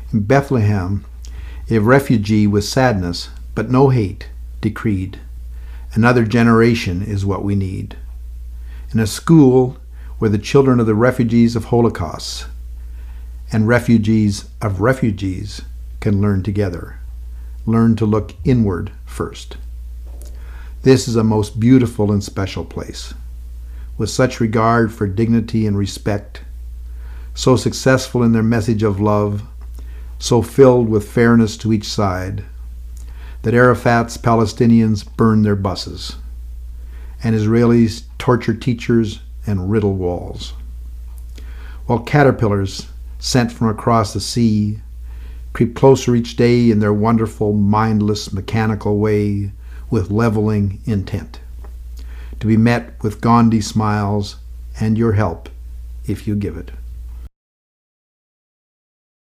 In Bethlehem, a refugee with sadness, but no hate, decreed. Another generation is what we need. In a school where the children of the refugees of Holocausts and refugees of refugees can learn together. Learn to look inward first. This is a most beautiful and special place, with such regard for dignity and respect, so successful in their message of love, so filled with fairness to each side, that Arafat's Palestinians burn their buses, and Israelis torture teachers and riddle walls, while caterpillars sent from across the sea creep closer each day in their wonderful, mindless, mechanical way with leveling intent, to be met with Gandhi smiles and your help if you give it.